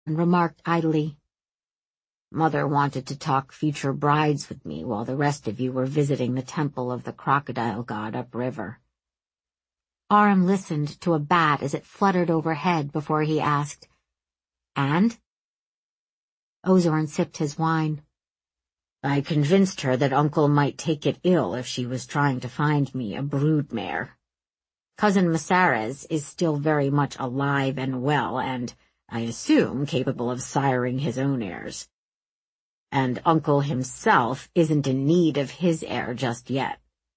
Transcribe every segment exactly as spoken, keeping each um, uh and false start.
and remarked idly, "Mother wanted to talk future brides with me while the rest of you were visiting the temple of the crocodile god upriver." Aram listened to a bat as it fluttered overhead before he asked, "And?" Ozorn sipped his wine. "I convinced her that Uncle might take it ill if she was trying to find me a brood mare. Cousin Masares is still very much alive and well and, I assume, capable of siring his own heirs. And Uncle himself isn't in need of his heir just yet."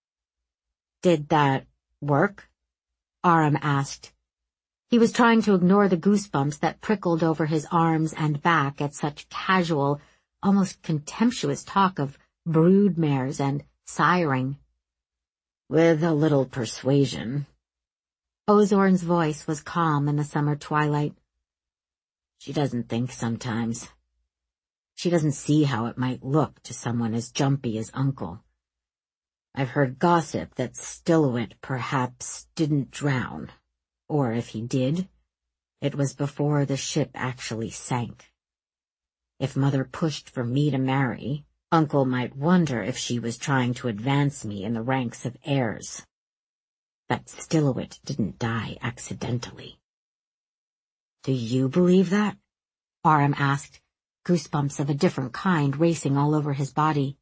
"Did that work?" Aram asked. He was trying to ignore the goosebumps that prickled over his arms and back at such casual, almost contemptuous talk of brood mares and siring. "With a little persuasion." Ozorn's voice was calm in the summer twilight. "She doesn't think sometimes. She doesn't see how it might look to someone as jumpy as Uncle. I've heard gossip that Stillowit perhaps didn't drown, or if he did, it was before the ship actually sank. If Mother pushed for me to marry, Uncle might wonder if she was trying to advance me in the ranks of heirs. That Stillowit didn't die accidentally." "Do you believe that?" Aram asked, goosebumps of a different kind racing all over his body.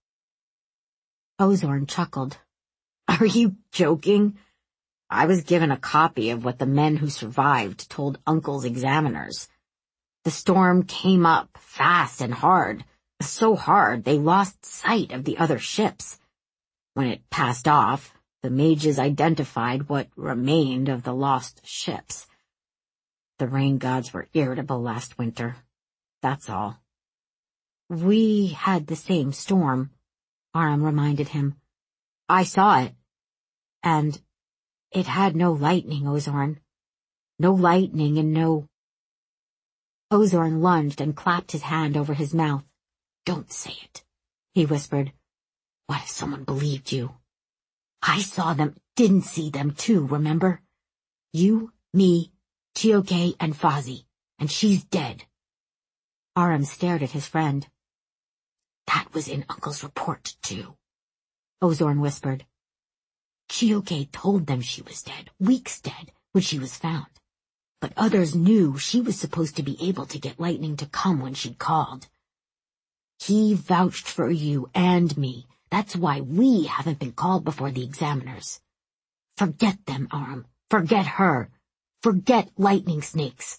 Ozorn chuckled. "Are you joking? I was given a copy of what the men who survived told Uncle's examiners. The storm came up fast and hard, so hard they lost sight of the other ships. When it passed off, the mages identified what remained of the lost ships. The rain gods were irritable last winter. That's all." "We had the same storm," Aram reminded him. "I saw it. And it had no lightning, Ozorn. No lightning and no—" Ozorn lunged and clapped his hand over his mouth. "Don't say it," he whispered. "What if someone believed you? I saw them, didn't see them too, remember? You, me, Chioke, and Fazi, and she's dead." Aram stared at his friend. "That was in Uncle's report, too," Ozorn whispered. "Chioke told them she was dead, weeks dead, when she was found. But others knew she was supposed to be able to get lightning to come when she called. He vouched for you and me. That's why we haven't been called before the examiners. Forget them, Aram. Forget her. Forget lightning snakes."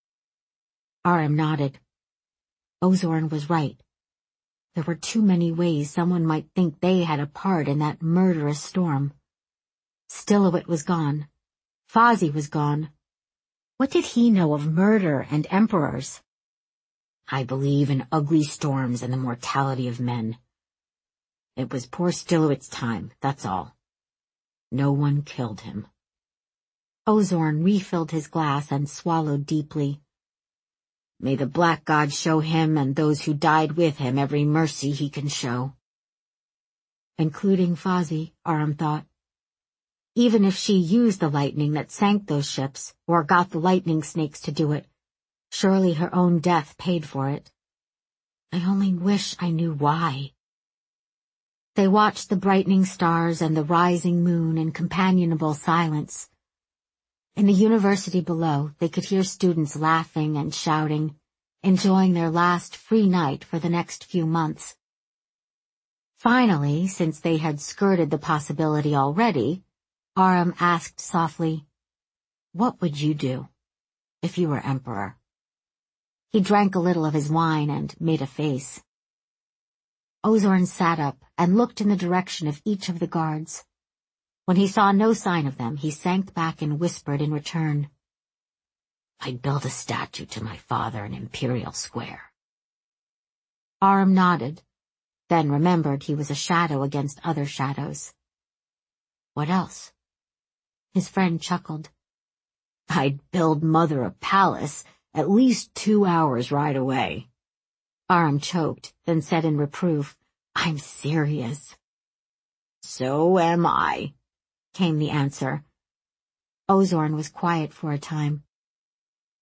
Aram nodded. Ozorn was right. There were too many ways someone might think they had a part in that murderous storm. Stillowit was gone. Fazi was gone. What did he know of murder and emperors? "I believe in ugly storms and the mortality of men. It was poor Stillowit's time, that's all. No one killed him." Ozorn refilled his glass and swallowed deeply. "May the Black God show him and those who died with him every mercy he can show." Including Fazi, Aram thought. Even if she used the lightning that sank those ships, or got the lightning snakes to do it, surely her own death paid for it. I only wish I knew why. They watched the brightening stars and the rising moon in companionable silence. In the university below, they could hear students laughing and shouting, enjoying their last free night for the next few months. Finally, since they had skirted the possibility already, Aram asked softly, "What would you do if you were emperor?" He drank a little of his wine and made a face. Ozorn sat up and looked in the direction of each of the guards. When he saw no sign of them, he sank back and whispered in return, "I'd build a statue to my father in Imperial Square." Aram nodded, then remembered he was a shadow against other shadows. "What else?" His friend chuckled. "I'd build Mother a palace at least two hours ride away." Aram choked, then said in reproof, "I'm serious." "So am I," came the answer. Ozorn was quiet for a time.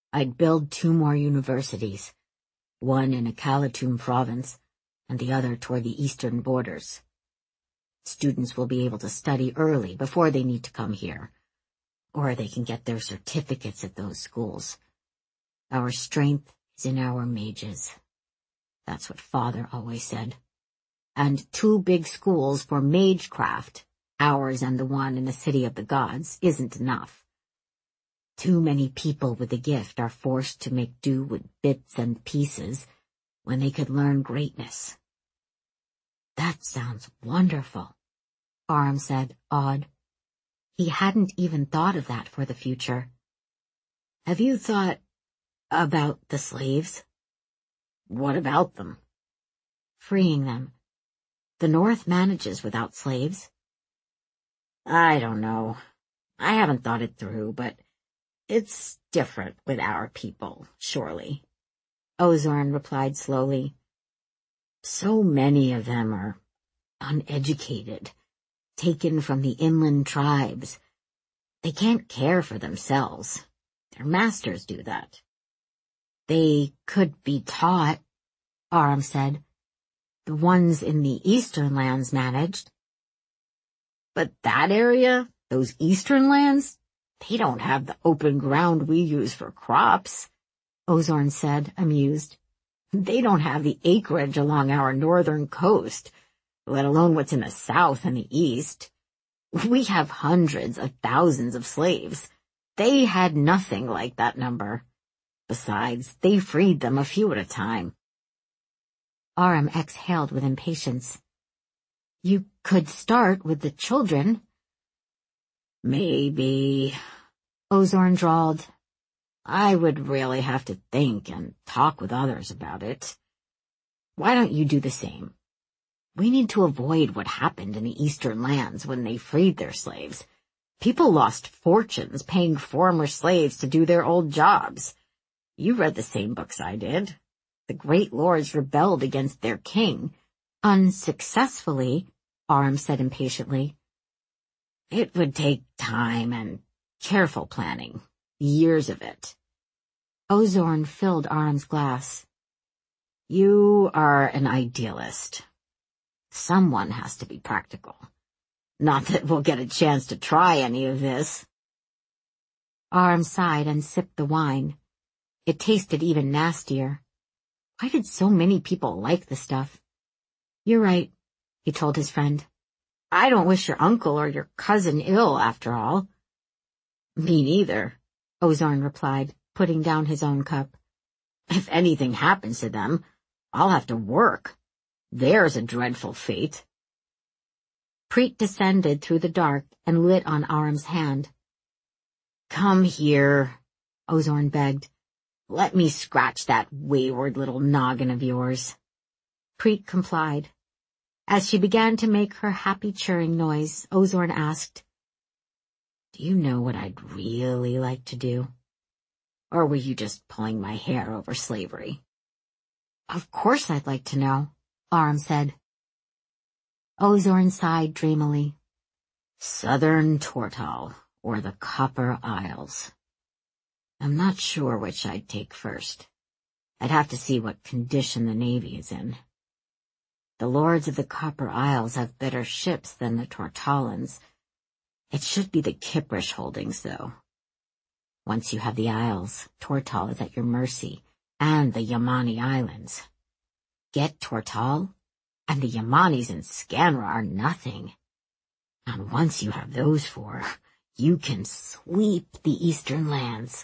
I'd build two more universities, one in Akalatum province and the other toward the eastern borders. Students will be able to study early before they need to come here, or they can get their certificates at those schools. Our strength is in our mages. That's what Father always said. And two big schools for magecraft, ours and the one in the City of the Gods, isn't enough. Too many people with the gift are forced to make do with bits and pieces when they could learn greatness. That sounds wonderful, Aram said, awed. He hadn't even thought of that for the future. Have you thought about the slaves? What about them? Freeing them. The North manages without slaves. I don't know. I haven't thought it through, but it's different with our people, surely. Ozorn replied slowly. So many of them are uneducated, taken from the inland tribes. They can't care for themselves. Their masters do that. They could be taught, Aram said. The ones in the eastern lands managed. But that area, those eastern lands, they don't have the open ground we use for crops, Ozorn said, amused. They don't have the acreage along our northern coast, let alone what's in the south and the east. We have hundreds of thousands of slaves. They had nothing like that number. Besides, they freed them a few at a time. Aram exhaled with impatience. You could start with the children. Maybe, Ozorn drawled. I would really have to think and talk with others about it. Why don't you do the same? We need to avoid what happened in the eastern lands when they freed their slaves. People lost fortunes paying former slaves to do their old jobs. You read the same books I did. The great lords rebelled against their king. Unsuccessfully, Aram said impatiently. It would take time and careful planning. Years of it. Ozorn filled Aram's glass. You are an idealist. Someone has to be practical. Not that we'll get a chance to try any of this. Aram sighed and sipped the wine. It tasted even nastier. Why did so many people like the stuff? You're right, he told his friend. I don't wish your uncle or your cousin ill, after all. Me neither, Ozorn replied, putting down his own cup. If anything happens to them, I'll have to work. There's a dreadful fate. Preet descended through the dark and lit on Aram's hand. Come here, Ozorn begged. Let me scratch that wayward little noggin of yours. Preet complied. As she began to make her happy churring noise, Ozorn asked, Do you know what I'd really like to do? Or were you just pulling my hair over slavery? Of course I'd like to know, Aram said. Ozorn sighed dreamily. Southern Tortal, or the Copper Isles. I'm not sure which I'd take first. I'd have to see what condition the Navy is in. The lords of the Copper Isles have better ships than the Tortallans. It should be the Kiprish holdings, though. Once you have the Isles, Tortal is at your mercy, and the Yamani Islands. Get Tortal, and the Yamanis in Scanra are nothing. And once you have those four, you can sweep the eastern lands.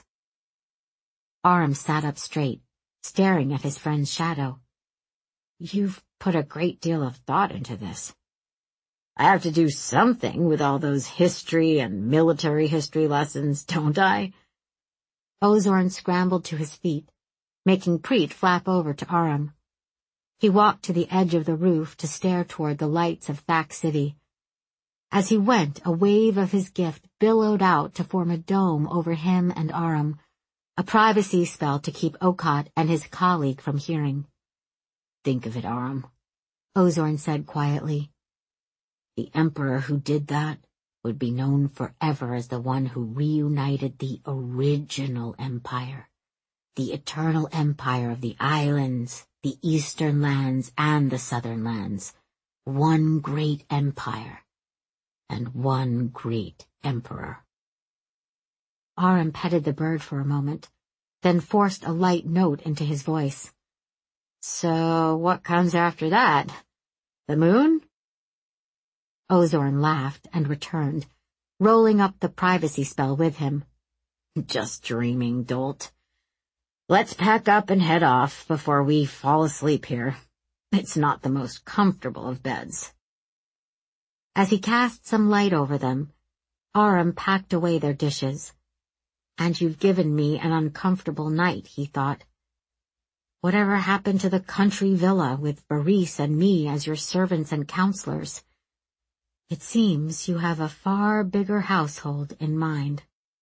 Aram sat up straight, staring at his friend's shadow. You've put a great deal of thought into this. I have to do something with all those history and military history lessons, don't I? Ozorn scrambled to his feet, making Preet flap over to Aram. He walked to the edge of the roof to stare toward the lights of Thack City. As he went, a wave of his gift billowed out to form a dome over him and Aram, a privacy spell to keep Okot and his colleague from hearing. Think of it, Aram, Ozorn said quietly. The emperor who did that would be known forever as the one who reunited the original empire, the eternal empire of the islands, the eastern lands, and the southern lands. One great empire, and one great emperor. Aram petted the bird for a moment, then forced a light note into his voice. So what comes after that? The moon? Ozorn laughed and returned, rolling up the privacy spell with him. Just dreaming, dolt. Let's pack up and head off before we fall asleep here. It's not the most comfortable of beds. As he cast some light over them, Aram packed away their dishes. And you've given me an uncomfortable night, he thought. Whatever happened to the country villa with Varys and me as your servants and counselors? It seems you have a far bigger household in mind.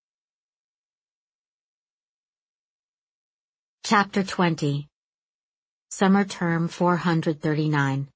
Chapter twenty. Summer Term four hundred thirty-nine.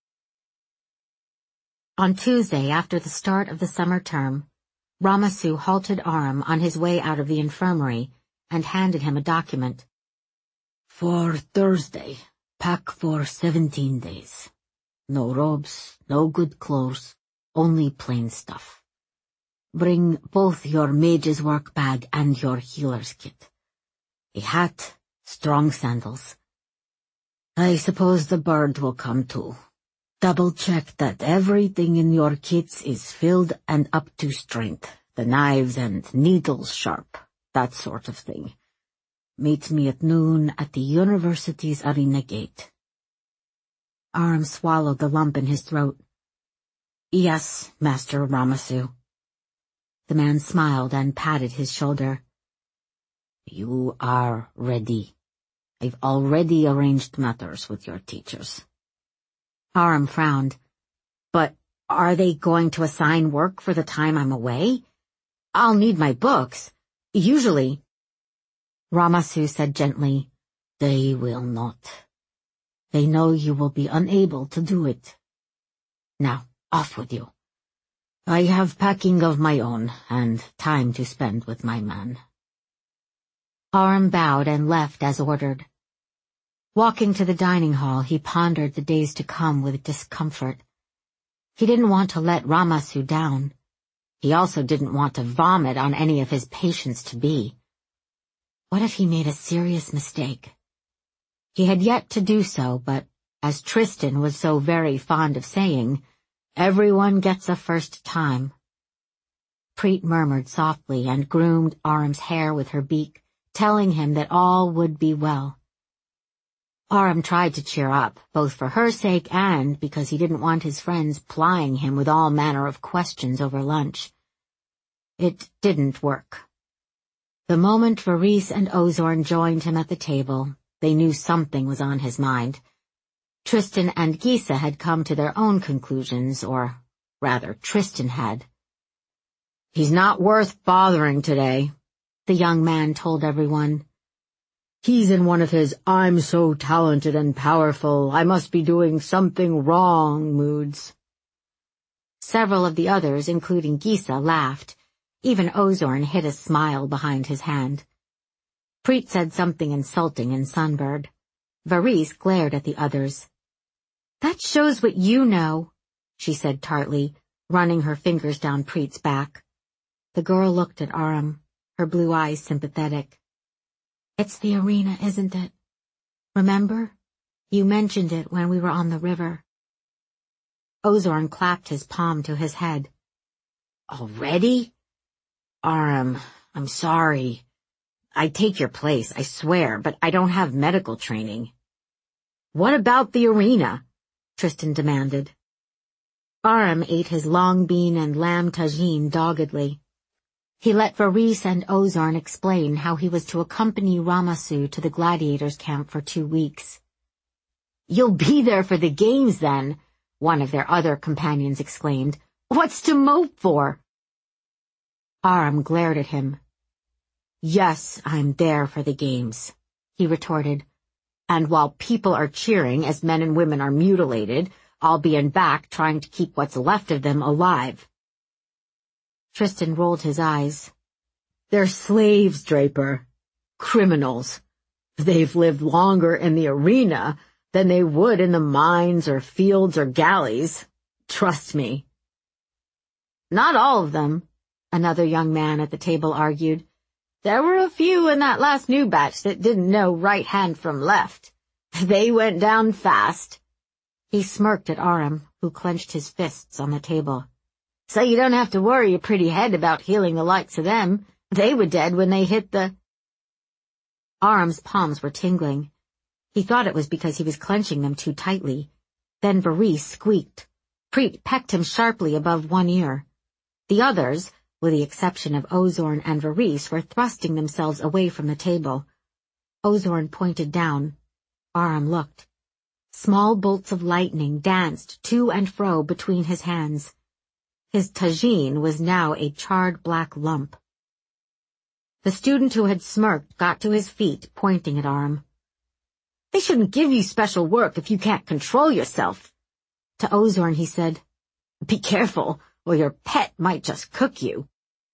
On Tuesday, after the start of the summer term, Ramassu halted Aram on his way out of the infirmary and handed him a document. For Thursday, pack for seventeen days. No robes, no good clothes, only plain stuff. Bring both your mage's work bag and your healer's kit. A hat, strong sandals. I suppose the bird will come too. Double-check that everything in your kits is filled and up to strength, the knives and needles sharp, that sort of thing. Meet me at noon at the university's arena gate. Aram swallowed the lump in his throat. Yes, Master Ramassu. The man smiled and patted his shoulder. You are ready. I've already arranged matters with your teachers. Aram frowned. But are they going to assign work for the time I'm away? I'll need my books. Usually. Ramassu said gently, They will not. They know you will be unable to do it. Now, off with you. I have packing of my own and time to spend with my man. Aram bowed and left as ordered. Walking to the dining hall, he pondered the days to come with discomfort. He didn't want to let Ramassu down. He also didn't want to vomit on any of his patients-to-be. What if he made a serious mistake? He had yet to do so, but, as Tristan was so very fond of saying, everyone gets a first time. Preet murmured softly and groomed Aram's hair with her beak, telling him that all would be well. Aram tried to cheer up, both for her sake and because he didn't want his friends plying him with all manner of questions over lunch. It didn't work. The moment Varys and Ozorn joined him at the table, they knew something was on his mind. Tristan and Gisa had come to their own conclusions, or rather Tristan had. He's not worth bothering today, the young man told everyone. He's in one of his I'm so talented and powerful, I must be doing something wrong moods. Several of the others, including Gisa, laughed. Even Ozorn hid a smile behind his hand. Preet said something insulting in Sunbird. Varys glared at the others. That shows what you know, she said tartly, running her fingers down Preet's back. The girl looked at Aram, her blue eyes sympathetic. It's the arena, isn't it? Remember? You mentioned it when we were on the river. Ozorn clapped his palm to his head. Already? Aram, I'm sorry. I'd take your place, I swear, but I don't have medical training. What about the arena? Tristan demanded. Aram ate his long bean and lamb tagine doggedly. He let Varys and Ozorn explain how he was to accompany Ramassu to the gladiators' camp for two weeks. You'll be there for the games, then, one of their other companions exclaimed. What's to mope for? Aram glared at him. Yes, I'm there for the games, he retorted. And while people are cheering as men and women are mutilated, I'll be in back trying to keep what's left of them alive. Tristan rolled his eyes. They're slaves, Draper. Criminals. They've lived longer in the arena than they would in the mines or fields or galleys. Trust me." "Not all of them," another young man at the table argued. "There were a few in that last new batch that didn't know right hand from left. They went down fast." He smirked at Aram, who clenched his fists on the table. "So you don't have to worry your pretty head about healing the likes of them. They were dead when they hit the—" Aram's palms were tingling. He thought it was because he was clenching them too tightly. Then Varese squeaked. Preet pecked him sharply above one ear. The others, with the exception of Ozorn and Varese, were thrusting themselves away from the table. Ozorn pointed down. Aram looked. Small bolts of lightning danced to and fro between his hands. His tagine was now a charred black lump. The student who had smirked got to his feet, pointing at Aram. "They shouldn't give you special work if you can't control yourself." To Ozorn he said, "Be careful, or your pet might just cook you."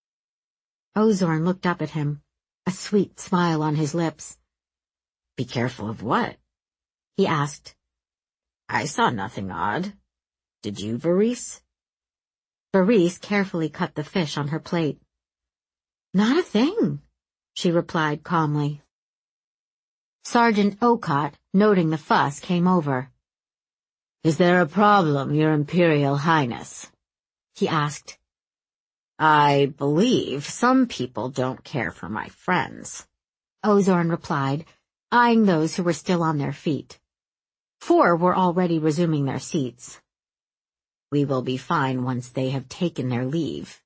Ozorn looked up at him, a sweet smile on his lips. "Be careful of what?" he asked. "I saw nothing odd. Did you, Varese?" Varese carefully cut the fish on her plate. "Not a thing," she replied calmly. Sergeant Okot, noting the fuss, came over. "Is there a problem, Your Imperial Highness?" he asked. "I believe some people don't care for my friends," Ozorn replied, eyeing those who were still on their feet. Four were already resuming their seats. "We will be fine once they have taken their leave."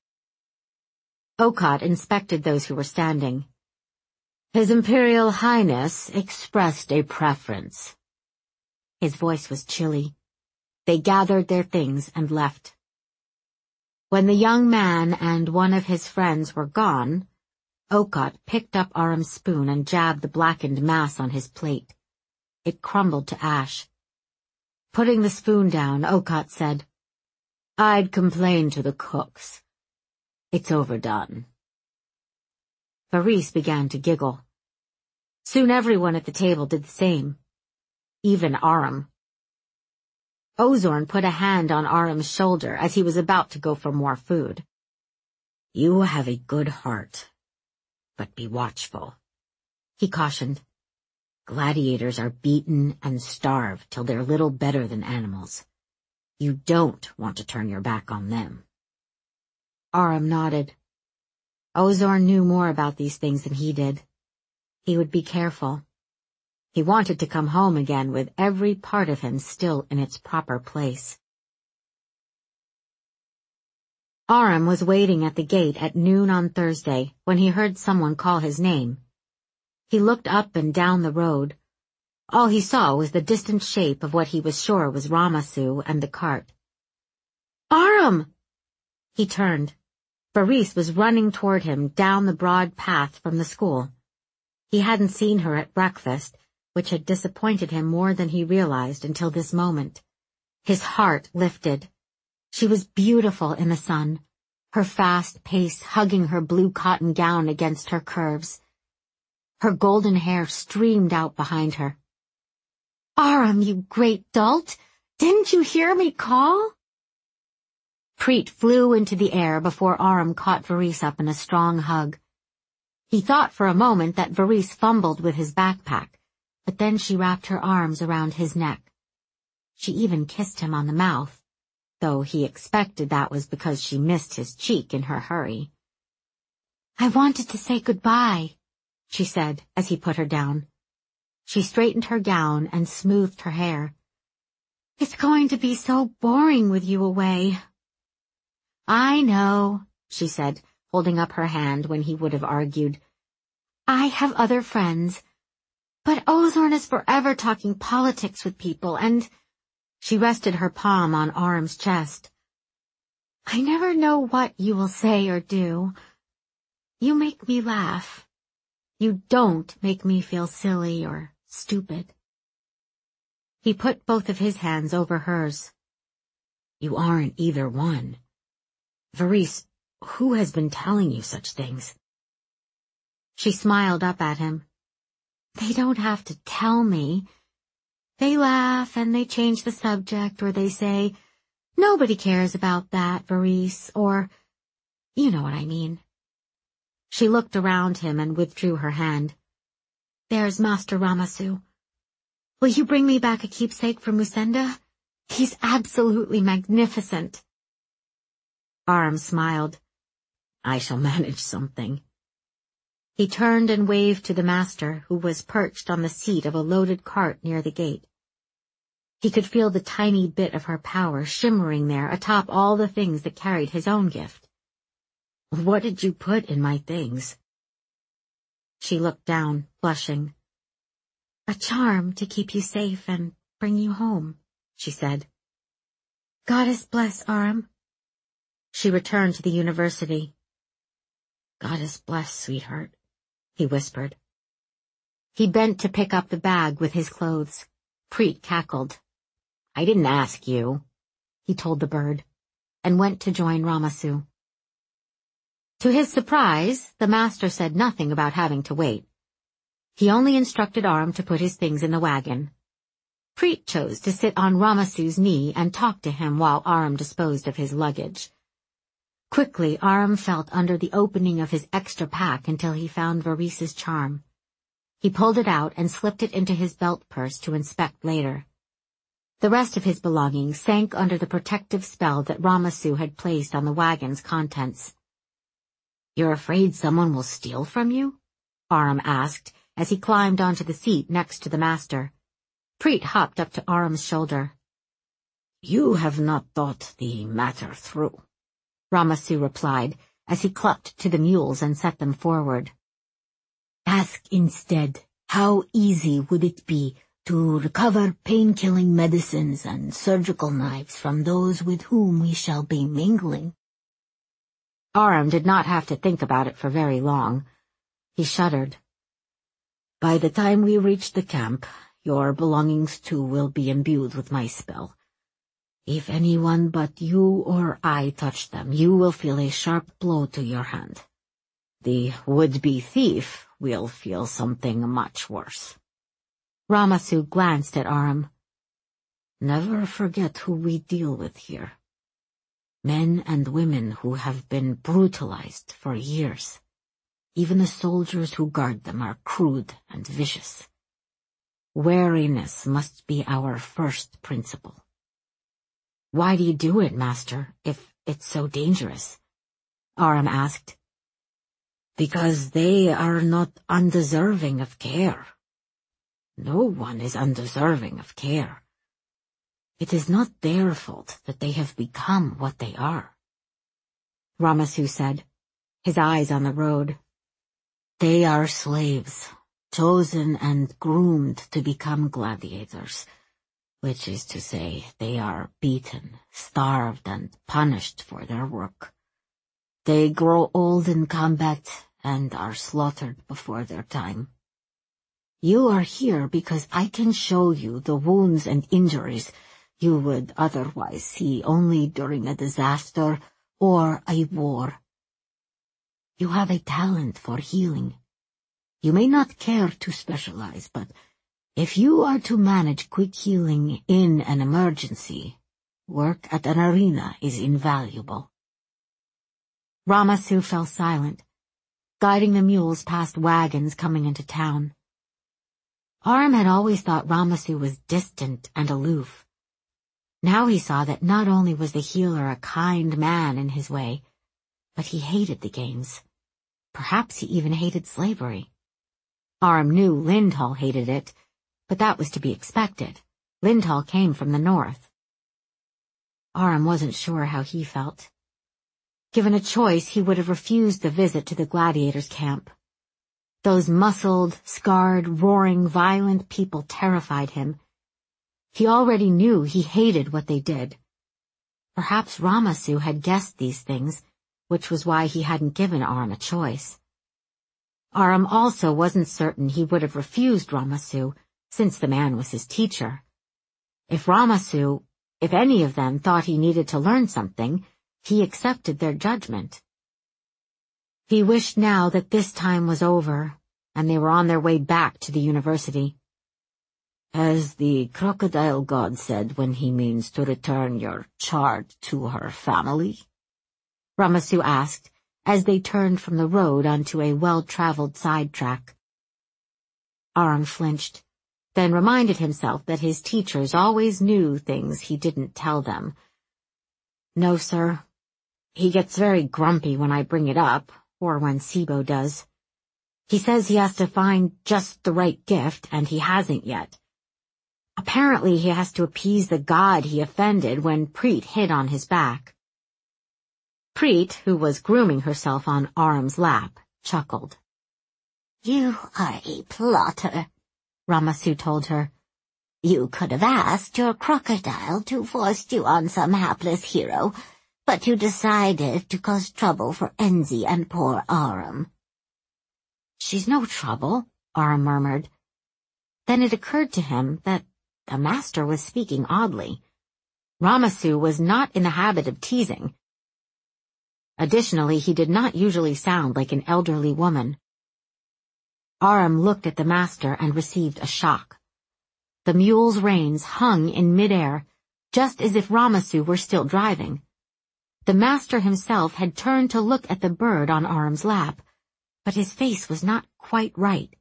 Okot inspected those who were standing. "His Imperial Highness expressed a preference." His voice was chilly. They gathered their things and left. When the young man and one of his friends were gone, Okot picked up Aram's spoon and jabbed the blackened mass on his plate. It crumbled to ash. Putting the spoon down, Okot said, "I'd complain to the cooks. It's overdone." Varese began to giggle. Soon everyone at the table did the same. Even Aram. Ozorn put a hand on Aram's shoulder as he was about to go for more food. "You have a good heart, but be watchful," he cautioned. "Gladiators are beaten and starved till they're little better than animals. You don't want to turn your back on them." Aram nodded. Ozorn knew more about these things than he did. He would be careful. He wanted to come home again with every part of him still in its proper place. Aram was waiting at the gate at noon on Thursday when he heard someone call his name. He looked up and down the road. All he saw was the distant shape of what he was sure was Ramassu and the cart. "Aram!" He turned. Varese was running toward him down the broad path from the school. He hadn't seen her at breakfast, which had disappointed him more than he realized until this moment. His heart lifted. She was beautiful in the sun, her fast pace hugging her blue cotton gown against her curves. Her golden hair streamed out behind her. "Aram, you great dolt! Didn't you hear me call?" Preet flew into the air before Aram caught Varese up in a strong hug. He thought for a moment that Varese fumbled with his backpack, but then she wrapped her arms around his neck. She even kissed him on the mouth, though he expected that was because she missed his cheek in her hurry. "I wanted to say goodbye," she said as he put her down. She straightened her gown and smoothed her hair. "It's going to be so boring with you away." "I know," she said, holding up her hand when he would have argued. "I have other friends, but Ozorn is forever talking politics with people, and—" She rested her palm on Aram's chest. "I never know what you will say or do. You make me laugh. You don't make me feel silly or stupid." He put both of his hands over hers. "You aren't either one. Varese, who has been telling you such things?" She smiled up at him. They don't have to tell me. They laugh and they change the subject, or they say, "Nobody cares about that, Varese," or, you know what I mean. She looked around him and withdrew her hand. "There's Master Ramassu. Will you bring me back a keepsake from Musenda? He's absolutely magnificent." Aram smiled. "I shall manage something." He turned and waved to the master, who was perched on the seat of a loaded cart near the gate. He could feel the tiny bit of her power shimmering there atop all the things that carried his own gift. "What did you put in my things?" She looked down, blushing. "A charm to keep you safe and bring you home," she said. "Goddess bless Aram." She returned to the university. "Goddess bless, sweetheart," he whispered. He bent to pick up the bag with his clothes. Preet cackled. "I didn't ask you," he told the bird, and went to join Ramassu. To his surprise, the master said nothing about having to wait. He only instructed Aram to put his things in the wagon. Preet chose to sit on Ramassu's knee and talk to him while Aram disposed of his luggage. Quickly, Aram felt under the opening of his extra pack until he found Varese's charm. He pulled it out and slipped it into his belt purse to inspect later. The rest of his belongings sank under the protective spell that Ramassu had placed on the wagon's contents. "You're afraid someone will steal from you?" Aram asked as he climbed onto the seat next to the master. Preet hopped up to Aram's shoulder. "You have not thought the matter through," Ramassu replied as he clucked to the mules and set them forward. "Ask instead, how easy would it be to recover pain-killing medicines and surgical knives from those with whom we shall be mingling?" Aram did not have to think about it for very long. He shuddered. "By the time we reach the camp, your belongings too will be imbued with my spell. If anyone but you or I touch them, you will feel a sharp blow to your hand. The would-be thief will feel something much worse." Ramassu glanced at Aram. "Never forget who we deal with here. Men and women who have been brutalized for years. Even the soldiers who guard them are crude and vicious. Wariness must be our first principle." "Why do you do it, Master, if it's so dangerous?" Aram asked. "Because they are not undeserving of care. No one is undeserving of care. It is not their fault that they have become what they are," Ramassu said, his eyes on the road. "They are slaves, chosen and groomed to become gladiators, which is to say, they are beaten, starved, and punished for their work. They grow old in combat and are slaughtered before their time. You are here because I can show you the wounds and injuries you would otherwise see only during a disaster or a war. You have a talent for healing. You may not care to specialize, but if you are to manage quick healing in an emergency, work at an arena is invaluable." Ramassu fell silent, guiding the mules past wagons coming into town. Aram had always thought Ramassu was distant and aloof. Now he saw that not only was the healer a kind man in his way, but he hated the games. Perhaps he even hated slavery. Aram knew Lindhall hated it, but that was to be expected. Lindhall came from the north. Aram wasn't sure how he felt. Given a choice, he would have refused the visit to the gladiators' camp. Those muscled, scarred, roaring, violent people terrified him. He already knew he hated what they did. Perhaps Ramassu had guessed these things, which was why he hadn't given Aram a choice. Aram also wasn't certain he would have refused Ramassu, since the man was his teacher. If Ramassu, if any of them thought he needed to learn something, he accepted their judgment. He wished now that this time was over, and they were on their way back to the university. "As the crocodile god said when he means to return your child to her family?" Ramassu asked, as they turned from the road onto a well-traveled sidetrack. Aram flinched, then reminded himself that his teachers always knew things he didn't tell them. "No, sir. He gets very grumpy when I bring it up, or when Sibo does. He says he has to find just the right gift, and he hasn't yet. Apparently he has to appease the god he offended when Preet hid on his back." Preet, who was grooming herself on Aram's lap, chuckled. "You are a plotter," Ramassu told her. "You could have asked your crocodile to force you on some hapless hero, but you decided to cause trouble for Enzi and poor Aram." "She's no trouble," Aram murmured. Then it occurred to him that the master was speaking oddly. Ramassu was not in the habit of teasing. Additionally, he did not usually sound like an elderly woman. Aram looked at the master and received a shock. The mule's reins hung in midair, just as if Ramassu were still driving. The master himself had turned to look at the bird on Aram's lap, but his face was not quite right.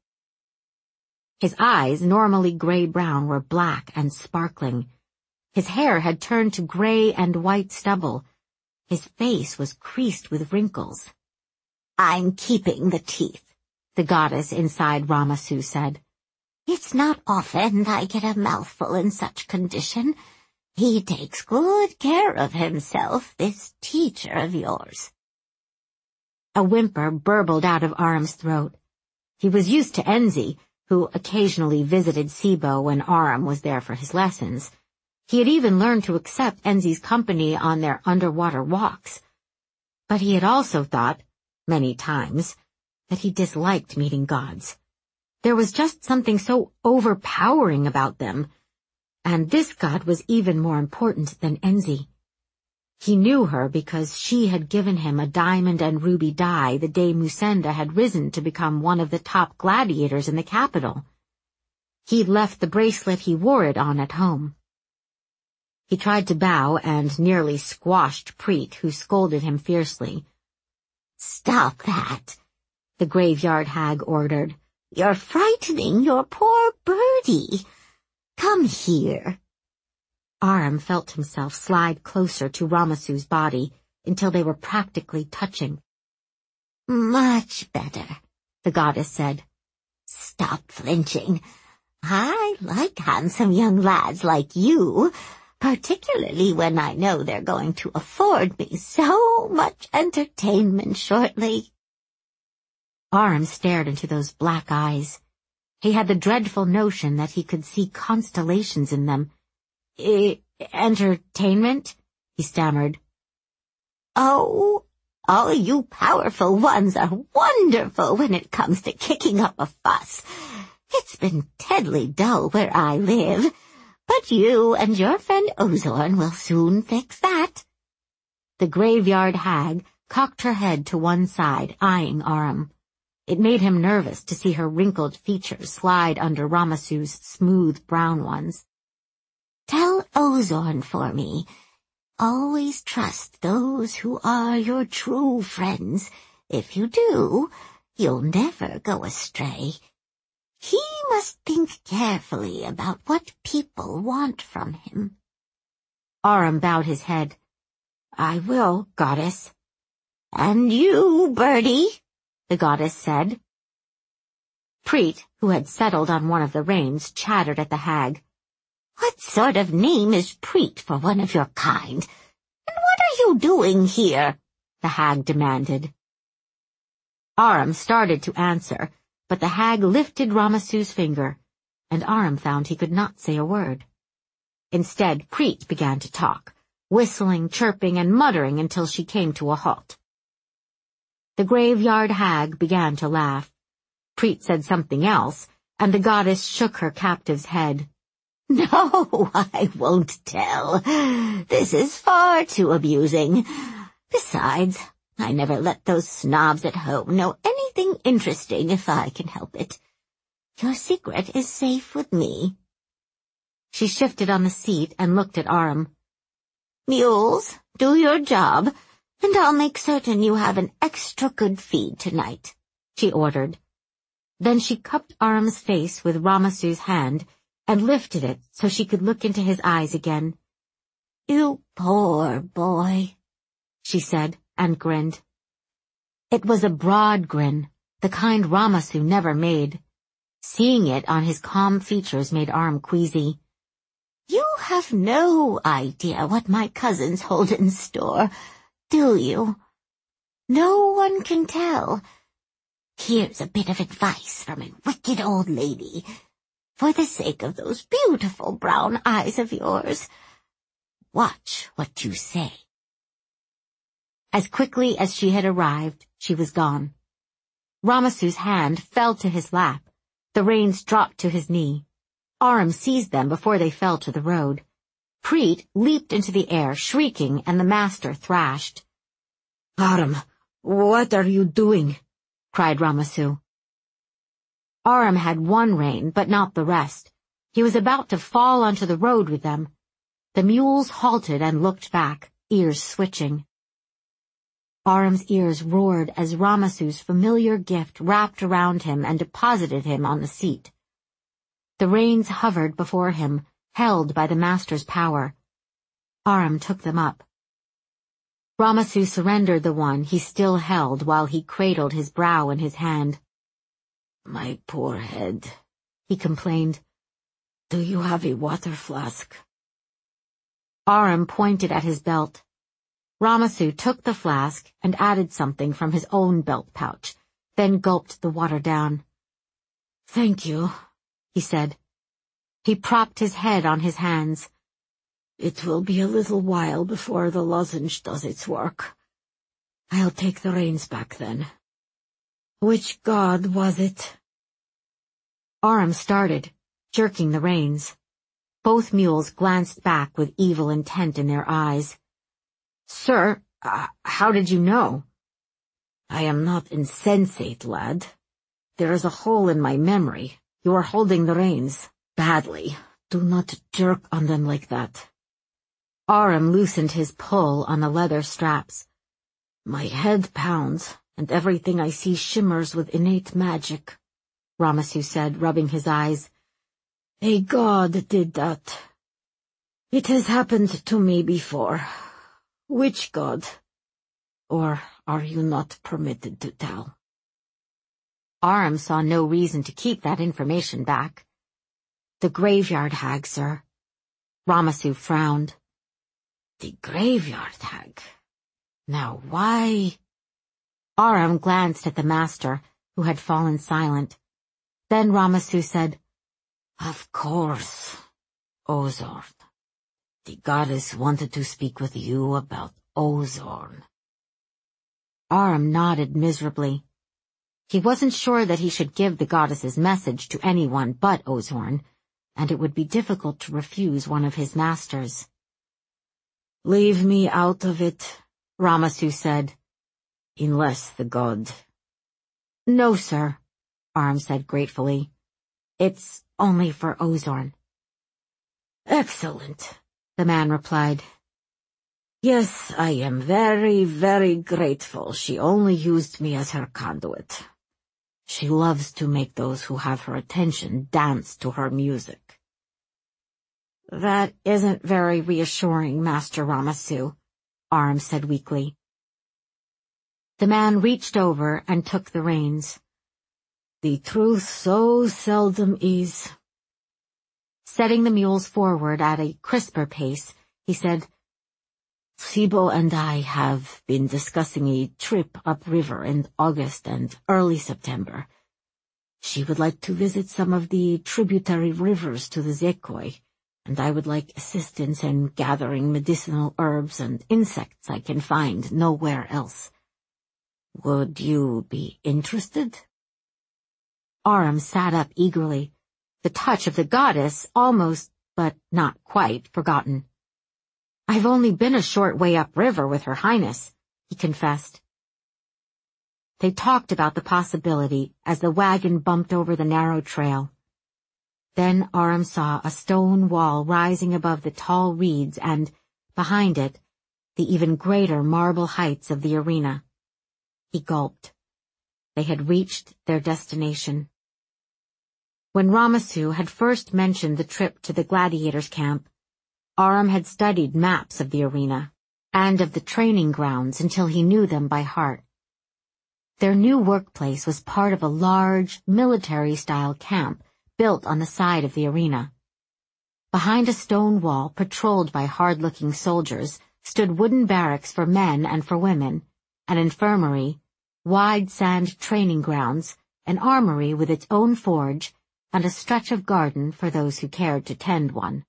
His eyes, normally gray-brown, were black and sparkling. His hair had turned to gray and white stubble. His face was creased with wrinkles. "I'm keeping the teeth," the goddess inside Ramassu said. "It's not often I get a mouthful in such condition. He takes good care of himself, this teacher of yours." A whimper burbled out of Aram's throat. He was used to Enzi, who occasionally visited Sibo when Aram was there for his lessons. He had even learned to accept Enzi's company on their underwater walks. But he had also thought, many times, that he disliked meeting gods. There was just something so overpowering about them, and this god was even more important than Enzi. He knew her because she had given him a diamond and ruby die the day Musenda had risen to become one of the top gladiators in the capital. He'd left the bracelet he wore it on at home. He tried to bow and nearly squashed Preet, who scolded him fiercely. "Stop that," the graveyard hag ordered. "You're frightening your poor birdie. Come here." Aram felt himself slide closer to Ramassu's body until they were practically touching. "Much better," the goddess said. "Stop flinching. I like handsome young lads like you, particularly when I know they're going to afford me so much entertainment shortly." Aram stared into those black eyes. He had the dreadful notion that he could see constellations in them. I- entertainment? He stammered. "Oh, all you powerful ones are wonderful when it comes to kicking up a fuss. It's been deadly dull where I live, but you and your friend Ozorn will soon fix that." The graveyard hag cocked her head to one side, eyeing Aram. It made him nervous to see her wrinkled features slide under Ramassu's smooth brown ones. "Tell Ozorn for me. Always trust those who are your true friends. If you do, you'll never go astray. He must think carefully about what people want from him." Aram bowed his head. "I will, goddess." "And you, birdie," the goddess said. Preet, who had settled on one of the reins, chattered at the hag. "What sort of name is Preet for one of your kind? And what are you doing here?" the hag demanded. Aram started to answer, but the hag lifted Ramassu's finger, and Aram found he could not say a word. Instead, Preet began to talk, whistling, chirping, and muttering until she came to a halt. The graveyard hag began to laugh. Preet said something else, and the goddess shook her captive's head. "No, I won't tell. This is far too amusing. Besides, I never let those snobs at home know anything something interesting if I can help it. Your secret is safe with me." She shifted on the seat and looked at Aram. "Mules, do your job, and I'll make certain you have an extra good feed tonight," she ordered. Then she cupped Aram's face with Ramasu's hand and lifted it so she could look into his eyes again. "You poor boy," she said, and grinned. It was a broad grin, the kind Ramasu never made. Seeing it on his calm features made Aram queasy. "You have no idea what my cousins hold in store, do you? No one can tell. Here's a bit of advice from a wicked old lady. For the sake of those beautiful brown eyes of yours, watch what you say." As quickly as she had arrived, she was gone. Ramasu's hand fell to his lap. The reins dropped to his knee. Aram seized them before they fell to the road. Preet leaped into the air, shrieking, and the master thrashed. "Aram, what are you doing?" cried Ramasu. Aram had one rein, but not the rest. He was about to fall onto the road with them. The mules halted and looked back, ears switching. Aram's ears roared as Ramasu's familiar gift wrapped around him and deposited him on the seat. The reins hovered before him, held by the master's power. Aram took them up. Ramasu surrendered the one he still held while he cradled his brow in his hand. "My poor head," he complained. "Do you have a water flask?" Aram pointed at his belt. Ramasu took the flask and added something from his own belt pouch, then gulped the water down. "Thank you," he said. He propped his head on his hands. "It will be a little while before the lozenge does its work. I'll take the reins back then. Which god was it?" Aram started, jerking the reins. Both mules glanced back with evil intent in their eyes. "Sir, uh, how did you know?" "I am not insensate, lad. There is a hole in my memory. You are holding the reins badly. Do not jerk on them like that." Aram loosened his pull on the leather straps. "My head pounds, and everything I see shimmers with innate magic," Ramasu said, rubbing his eyes. "A god did that. It has happened to me before. Which god? Or are you not permitted to tell?" Aram saw no reason to keep that information back. "The graveyard hag, sir." Ramasu frowned. "The graveyard hag? Now why—" Aram glanced at the master, who had fallen silent. Then Ramasu said, "Of course, Ozorn. The goddess wanted to speak with you about Ozorn." Aram nodded miserably. He wasn't sure that he should give the goddess's message to anyone but Ozorn, and it would be difficult to refuse one of his masters. "Leave me out of it," Ramasu said. "Unless the god—" "No, sir," Aram said gratefully. "It's only for Ozorn." "Excellent," the man replied. "Yes, I am very, very grateful she only used me as her conduit. She loves to make those who have her attention dance to her music." "That isn't very reassuring, Master Ramasu," Aram said weakly. The man reached over and took the reins. "The truth so seldom is." Setting the mules forward at a crisper pace, he said, "Sibo and I have been discussing a trip upriver in August and early September. She would like to visit some of the tributary rivers to the Zekoi, and I would like assistance in gathering medicinal herbs and insects I can find nowhere else. Would you be interested?" Aram sat up eagerly, the touch of the goddess almost, but not quite, forgotten. "I've only been a short way upriver with Her Highness," he confessed. They talked about the possibility as the wagon bumped over the narrow trail. Then Aram saw a stone wall rising above the tall reeds and, behind it, the even greater marble heights of the arena. He gulped. They had reached their destination. When Ramasu had first mentioned the trip to the gladiators' camp, Aram had studied maps of the arena and of the training grounds until he knew them by heart. Their new workplace was part of a large, military-style camp built on the side of the arena. Behind a stone wall patrolled by hard-looking soldiers stood wooden barracks for men and for women, an infirmary, wide sand training grounds, an armory with its own forge, and a stretch of garden for those who cared to tend one.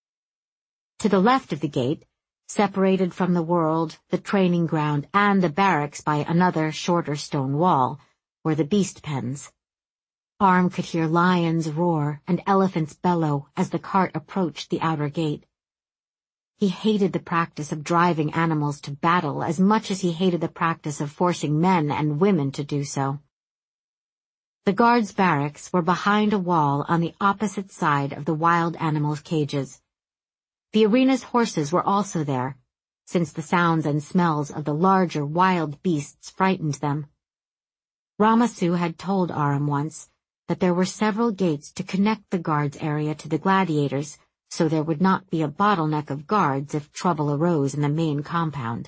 To the left of the gate, separated from the world, the training ground, and the barracks by another shorter stone wall, were the beast pens. Aram could hear lions roar and elephants bellow as the cart approached the outer gate. He hated the practice of driving animals to battle as much as he hated the practice of forcing men and women to do so. The guards' barracks were behind a wall on the opposite side of the wild animals' cages. The arena's horses were also there, since the sounds and smells of the larger wild beasts frightened them. Ramasu had told Aram once that there were several gates to connect the guards' area to the gladiators, so there would not be a bottleneck of guards if trouble arose in the main compound.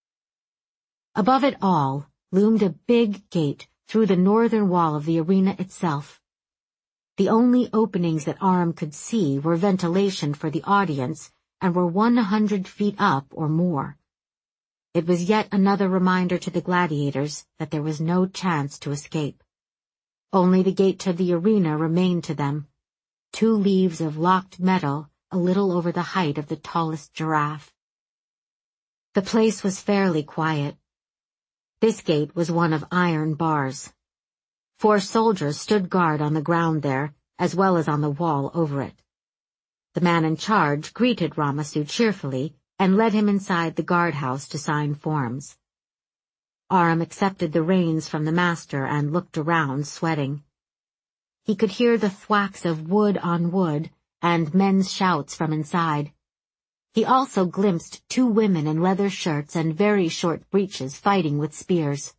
Above it all loomed a big gate through the northern wall of the arena itself. The only openings that Aram could see were ventilation for the audience and were one hundred feet up or more. It was yet another reminder to the gladiators that there was no chance to escape. Only the gate to the arena remained to them, two leaves of locked metal a little over the height of the tallest giraffe. The place was fairly quiet. This gate was one of iron bars. Four soldiers stood guard on the ground there, as well as on the wall over it. The man in charge greeted Ramasu cheerfully and led him inside the guardhouse to sign forms. Aram accepted the reins from the master and looked around, sweating. He could hear the thwacks of wood on wood and men's shouts from inside. He also glimpsed two women in leather shirts and very short breeches fighting with spears.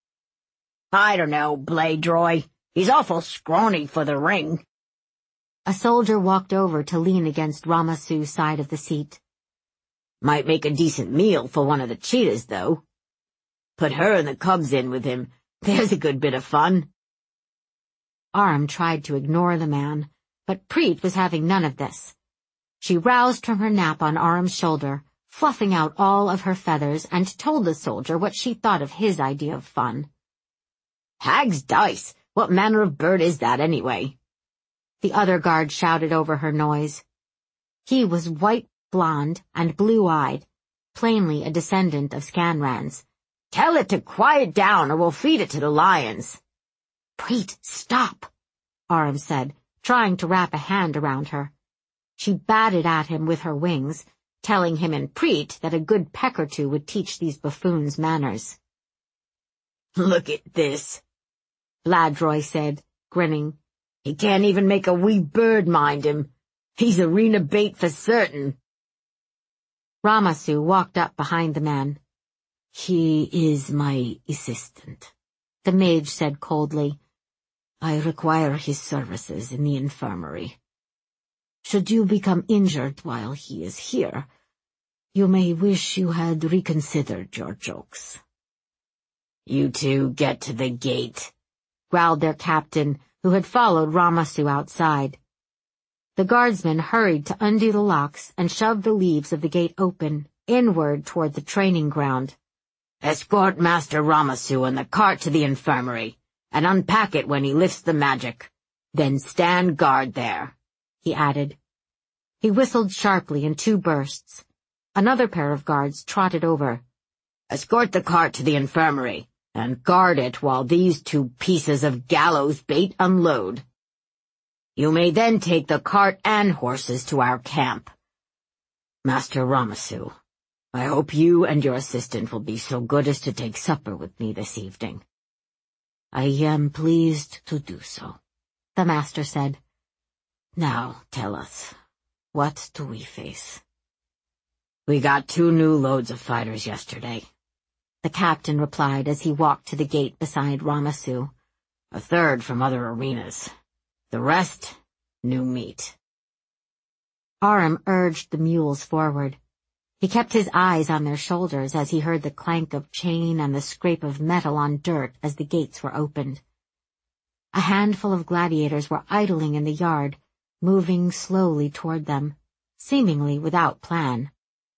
I don't know, Bladroy. He's awful scrawny for the ring. A soldier walked over to lean against Ramasu's side of the seat. Might make a decent meal for one of the cheetahs, though. Put her and the cubs in with him. There's a good bit of fun. Aram tried to ignore the man, but Preet was having none of this. She roused from her nap on Aram's shoulder, fluffing out all of her feathers, and told the soldier what she thought of his idea of fun. Hag's dice! What manner of bird is that, anyway? The other guard shouted over her noise. He was white, blonde, and blue-eyed, plainly a descendant of Scanrans. Tell it to quiet down or we'll feed it to the lions. Preet, stop, Aram said, trying to wrap a hand around her. She batted at him with her wings, telling him in Preet that a good peck or two would teach these buffoons manners. Look at this, Bladroy said, grinning. He can't even make a wee bird mind him. He's arena bait for certain. Ramasu walked up behind the man. He is my assistant, the mage said coldly. I require his services in the infirmary. Should you become injured while he is here, you may wish you had reconsidered your jokes. You two get to the gate, growled their captain, who had followed Ramasu outside. The guardsmen hurried to undo the locks and shoved the leaves of the gate open, inward toward the training ground. Escort Master Ramasu and the cart to the infirmary, and unpack it when he lifts the magic. Then stand guard there, he added. He whistled sharply in two bursts. Another pair of guards trotted over. Escort the cart to the infirmary, and guard it while these two pieces of gallows bait unload. You may then take the cart and horses to our camp. Master Ramasu, I hope you and your assistant will be so good as to take supper with me this evening. I am pleased to do so, the master said. Now tell us, what do we face? We got two new loads of fighters yesterday, the captain replied as he walked to the gate beside Ramassu. A third from other arenas. The rest, new meat. Aram urged the mules forward. He kept his eyes on their shoulders as he heard the clank of chain and the scrape of metal on dirt as the gates were opened. A handful of gladiators were idling in the yard, moving slowly toward them, seemingly without plan.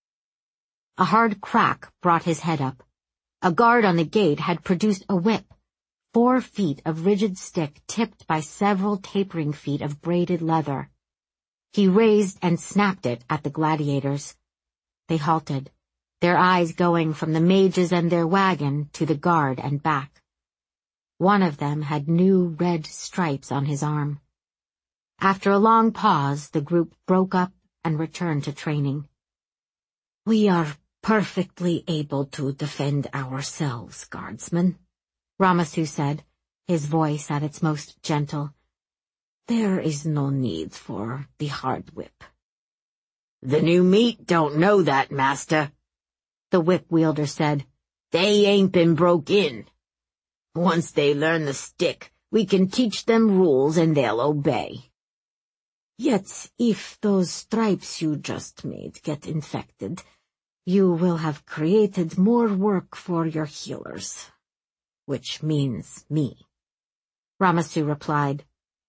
A hard crack brought his head up. A guard on the gate had produced a whip, four feet of rigid stick tipped by several tapering feet of braided leather. He raised and snapped it at the gladiators. They halted, their eyes going from the mages and their wagon to the guard and back. One of them had new red stripes on his arm. After a long pause, the group broke up and returned to training. We are perfectly able to defend ourselves, guardsmen, Ramassu said, his voice at its most gentle. There is no need for the hard whip. The new meat don't know that, master, the whip wielder said. They ain't been broke in. Once they learn the stick, we can teach them rules and they'll obey. Yet if those stripes you just made get infected, you will have created more work for your healers, which means me, Ramassu replied.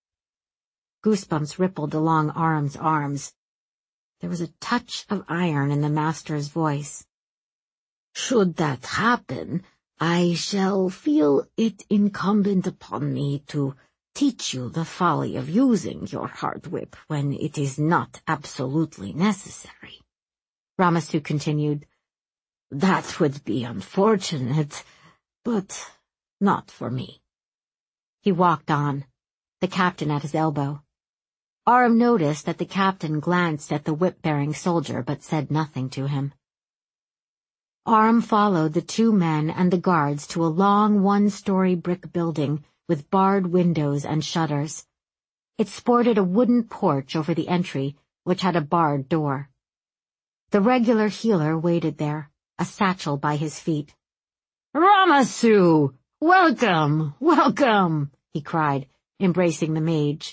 Goosebumps rippled along Aram's arms. There was a touch of iron in the master's voice. Should that happen, I shall feel it incumbent upon me to teach you the folly of using your hard whip when it is not absolutely necessary. Ramassu continued. That would be unfortunate, but not for me. He walked on, the captain at his elbow. Aram noticed that the captain glanced at the whip-bearing soldier but said nothing to him. Aram followed the two men and the guards to a long one-story brick building with barred windows and shutters. It sported a wooden porch over the entry, which had a barred door. The regular healer waited there, a satchel by his feet. "Ramassu! Welcome! Welcome!" he cried, embracing the mage.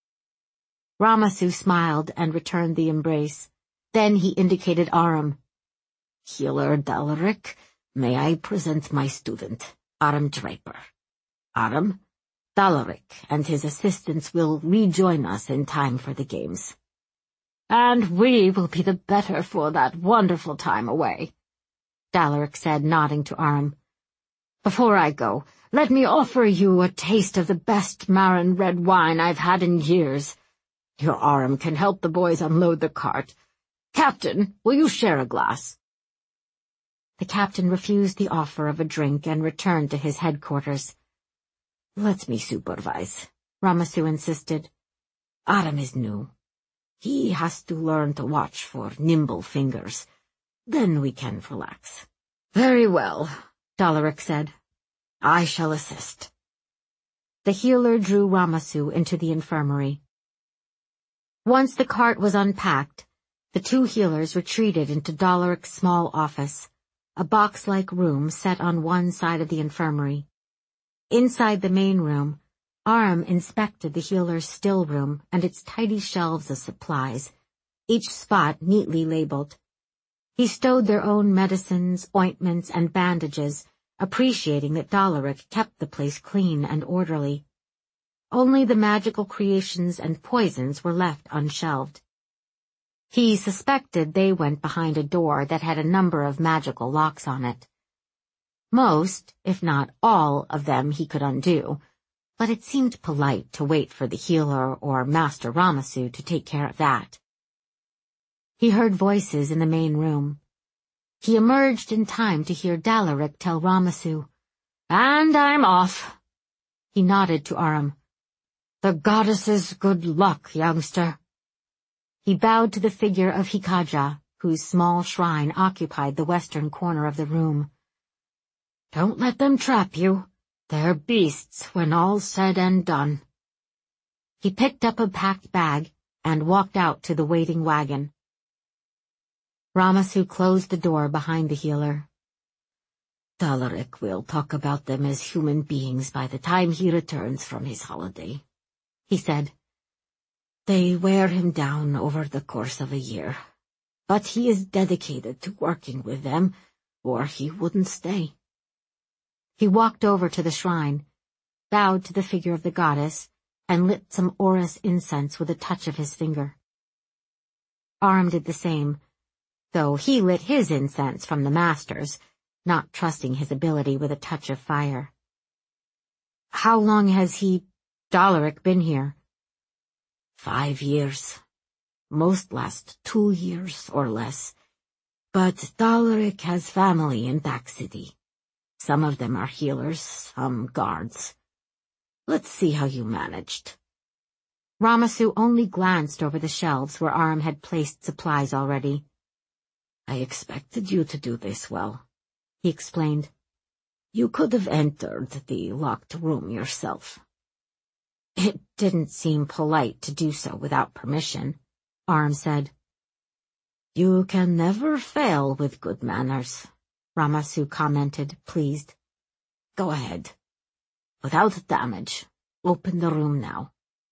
Ramassu smiled and returned the embrace. Then he indicated Aram. "Healer Dalaric, may I present my student, Aram Draper. Aram, Dalaric and his assistants will rejoin us in time for the games." "And we will be the better for that wonderful time away," Dalaric said, nodding to Aram. "Before I go, let me offer you a taste of the best Marin red wine I've had in years. Your Aram can help the boys unload the cart. Captain, will you share a glass?" The captain refused the offer of a drink and returned to his headquarters. "Let me supervise," Ramassu insisted. "Aram is new. He has to learn to watch for nimble fingers. Then we can relax." "Very well," Dalaric said. "I shall assist." The healer drew Ramassu into the infirmary. Once the cart was unpacked, the two healers retreated into Dalaric's small office, a box-like room set on one side of the infirmary. Inside the main room, Aram inspected the healer's still room and its tidy shelves of supplies, each spot neatly labeled. He stowed their own medicines, ointments, and bandages, appreciating that Dalaric kept the place clean and orderly. Only the magical creations and poisons were left unshelved. He suspected they went behind a door that had a number of magical locks on it. Most, if not all, of them he could undo, but it seemed polite to wait for the healer or Master Ramassu to take care of that. He heard voices in the main room. He emerged in time to hear Dalaric tell Ramassu, "And I'm off." He nodded to Aram. "The goddesses' good luck, youngster." He bowed to the figure of Hikaja, whose small shrine occupied the western corner of the room. "Don't let them trap you. They're beasts when all's said and done. He picked up a packed bag and walked out to the waiting wagon. Ramassu closed the door behind the healer. Dalaric will talk about them as human beings by the time he returns from his holiday, he said. They wear him down over the course of a year, but he is dedicated to working with them, or he wouldn't stay. He walked over to the shrine, bowed to the figure of the goddess, and lit some orris incense with a touch of his finger. Aram did the same, though he lit his incense from the masters, not trusting his ability with a touch of fire. How long has he, Dalaric, been here? Five years. Most last two years or less. But Dalaric has family in Dak City. Some of them are healers, some guards. Let's see how you managed. Ramassu only glanced over the shelves where Aram had placed supplies already. I expected you to do this well, he explained. You could have entered the locked room yourself. It didn't seem polite to do so without permission, Aram said. You can never fail with good manners, Ramassu commented, pleased. Go ahead. Without damage, open the room now.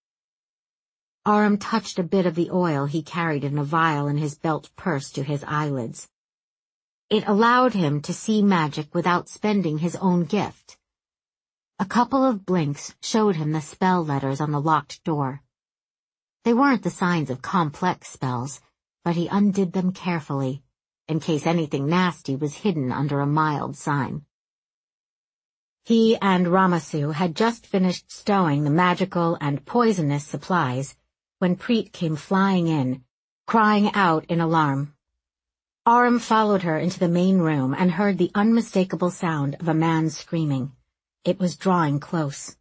Aram touched a bit of the oil he carried in a vial in his belt purse to his eyelids. It allowed him to see magic without spending his own gift. A couple of blinks showed him the spell letters on the locked door. They weren't the signs of complex spells, but he undid them carefully, in case anything nasty was hidden under a mild sign. He and Ramassu had just finished stowing the magical and poisonous supplies when Preet came flying in, crying out in alarm. Aram followed her into the main room and heard the unmistakable sound of a man screaming. It was drawing close.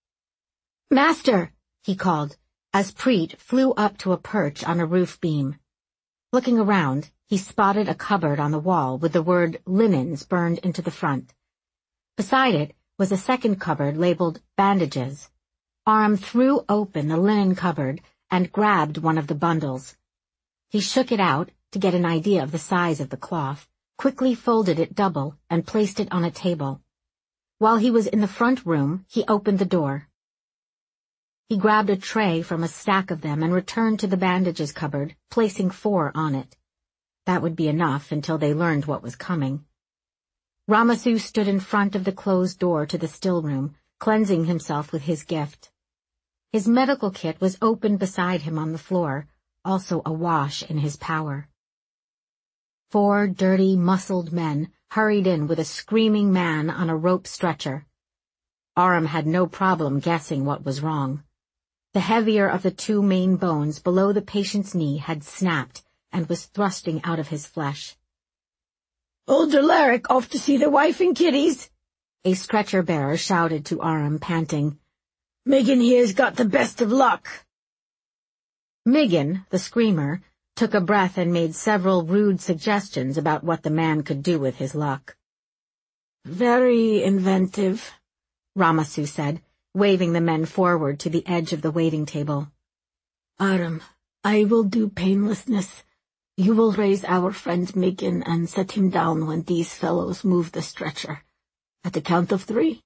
Master, he called, as Preet flew up to a perch on a roof beam. Looking around, he spotted a cupboard on the wall with the word linens burned into the front. Beside it was a second cupboard labeled bandages. Aram threw open the linen cupboard and grabbed one of the bundles. He shook it out to get an idea of the size of the cloth, quickly folded it double, and placed it on a table. While he was in the front room, he opened the door. He grabbed a tray from a stack of them and returned to the bandages cupboard, placing four on it. That would be enough until they learned what was coming. Ramassu stood in front of the closed door to the still room, cleansing himself with his gift. His medical kit was open beside him on the floor, also awash in his power. Four dirty, muscled men hurried in with a screaming man on a rope stretcher. Aram had no problem guessing what was wrong. The heavier of the two main bones below the patient's knee had snapped and was thrusting out of his flesh. "Old Dalaric off to see the wife and kiddies," a stretcher-bearer shouted to Aram, panting. "Miggin here's got the best of luck." Miggin, the screamer, took a breath and made several rude suggestions about what the man could do with his luck. "Very inventive," Ramassu said, waving the men forward to the edge of the waiting table. "Aram, I will do painlessness. You will raise our friend Miggin and set him down when these fellows move the stretcher. At the count of three."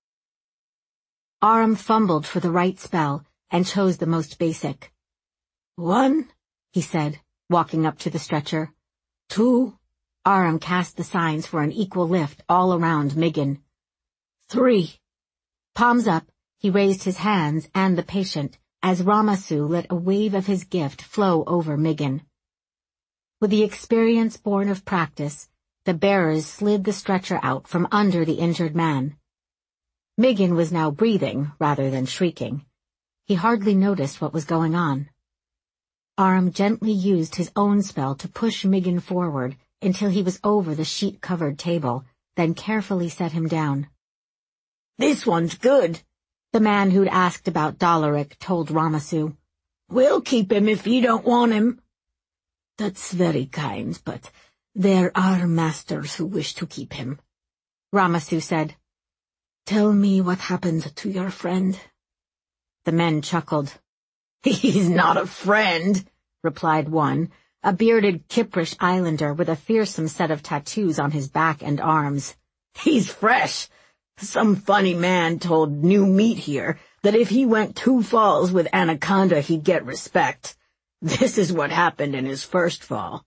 Aram fumbled for the right spell and chose the most basic. "One," he said, walking up to the stretcher. "Two." Aram cast the signs for an equal lift all around Miggin. "Three." Palms up, he raised his hands and the patient as Ramassu let a wave of his gift flow over Miggin. With the experience born of practice, the bearers slid the stretcher out from under the injured man. Miggin was now breathing rather than shrieking. He hardly noticed what was going on. Aram gently used his own spell to push Miggin forward until he was over the sheet-covered table, then carefully set him down. "This one's good," the man who'd asked about Dalaric told Ramassu. "We'll keep him if you don't want him." "That's very kind, but there are masters who wish to keep him," Ramassu said. Tell me what happened to your friend." The men chuckled. "He's not a friend," replied one, a bearded Kiprish islander with a fearsome set of tattoos on his back and arms. "He's fresh. Some funny man told New Meat here that if he went two falls with Anaconda he'd get respect. This is what happened in his first fall.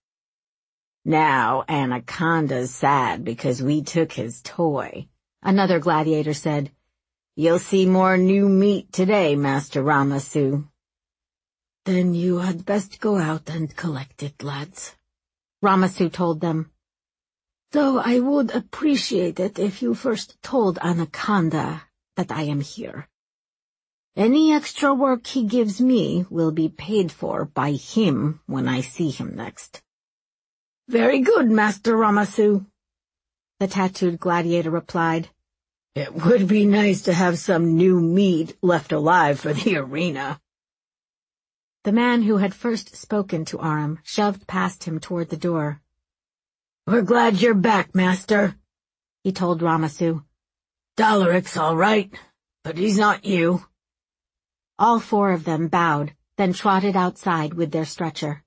Now Anaconda's sad because we took his toy," another gladiator said. "You'll see more New Meat today, Master Ramassu." "Then you had best go out and collect it, lads," Ramassu told them. "Though I would appreciate it if you first told Anaconda that I am here. Any extra work he gives me will be paid for by him when I see him next." "Very good, Master Ramassu," the tattooed gladiator replied. "It would be nice to have some New Meat left alive for the arena." The man who had first spoken to Aram shoved past him toward the door. "We're glad you're back, Master," he told Ramassu. "Dalaric's all right, but he's not you." All four of them bowed, then trotted outside with their stretcher.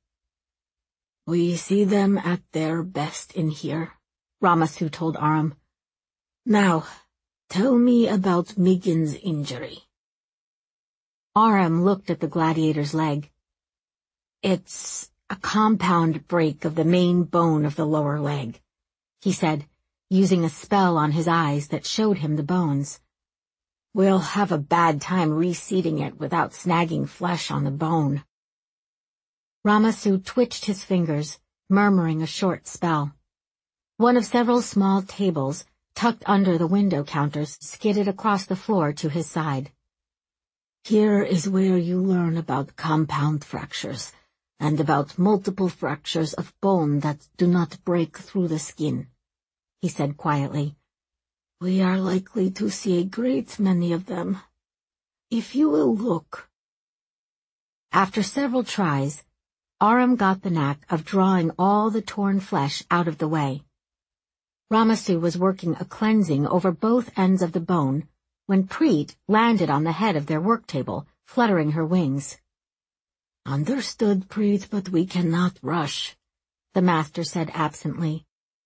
"We see them at their best in here," Ramassu told Aram. "Now, tell me about Miggin's injury." Aram looked at the gladiator's leg. "It's a compound break of the main bone of the lower leg," he said, using a spell on his eyes that showed him the bones. "We'll have a bad time reseeding it without snagging flesh on the bone." Ramassu twitched his fingers, murmuring a short spell. One of several small tables, tucked under the window counters, skidded across the floor to his side. "Here is where you learn about compound fractures, and about multiple fractures of bone that do not break through the skin," he said quietly. "We are likely to see a great many of them. If you will look." After several tries, Aram got the knack of drawing all the torn flesh out of the way. Ramassu was working a cleansing over both ends of the bone when Preet landed on the head of their work table, fluttering her wings. "Understood, Preet, but we cannot rush," the master said absently.